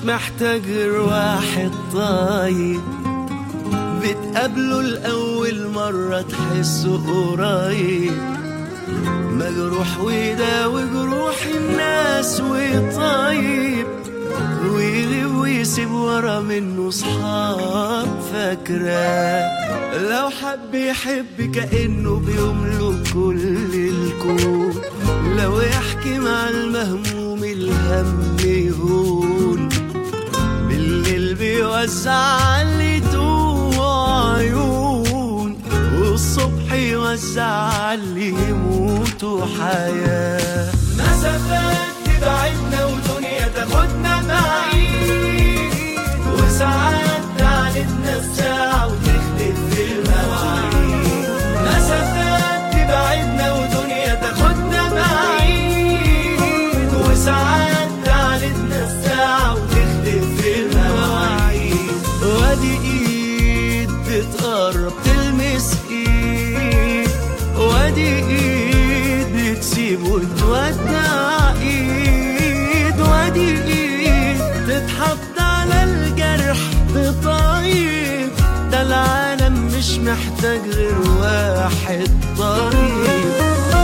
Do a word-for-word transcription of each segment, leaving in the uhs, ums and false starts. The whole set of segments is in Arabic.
محتاج غير واحد طيب بتقابله لأول مرة تحسه قريب، مجروح ويداوي جروح الناس وطيب، ويغيب ويسيب ورا منه صحاب فاكرة. لو حب يحب كأنه بيملك كل الكون، لو يحكي مع المهموم الهم يهون، بالليل بيوزع علي دموع عيون، والصبح يوزع علي يموتوا حياة. مسافات تبعدنا ودنيا تاخدنا بعيد، وساعات تعالتنا الساعة وتختلف في المواعيد. مسافات تبعدنا ودنيا تاخدنا بعيد، وساعات تعالتنا الساعة وتختلف في المواعيد. وادي ايد بتقرب تلمس ايد، وادي ايد بتسيب وتودع ايد، وادي ايد تتحط على الجرح بطيب. ده العالم مش محتاج غير واحد طيب.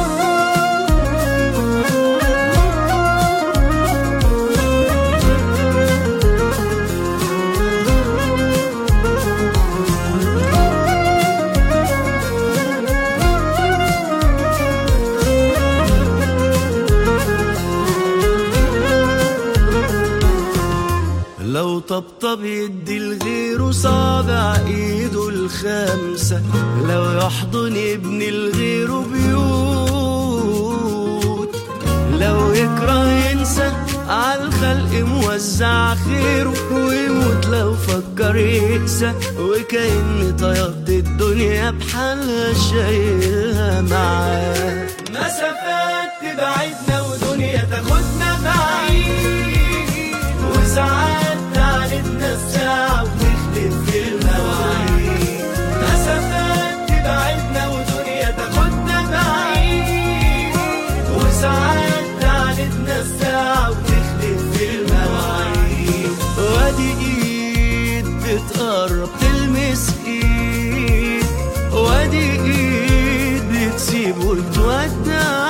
لو طبطب يدي الغير صابع ايده الخمسة، لو يحضن يبني الغير بيوت، لو يكره ينسى عالخلق موزع خيره، ويموت لو فكر يقسى وكأن طيبت الدنيا بحالها شايلها معاه. مسافات تبعدنا ودنيا تاخدنا بعيد، وساعات تعالتنا الساعة وتختلف في المواعيد. مسافات تبعدنا ودنيا تاخدنا بعيد، وساعات تعالتنا الساعة وتختلف في المواعيد. وادي ايد بتقرب تلمس ايد، وادي ايد بتسيب وتودع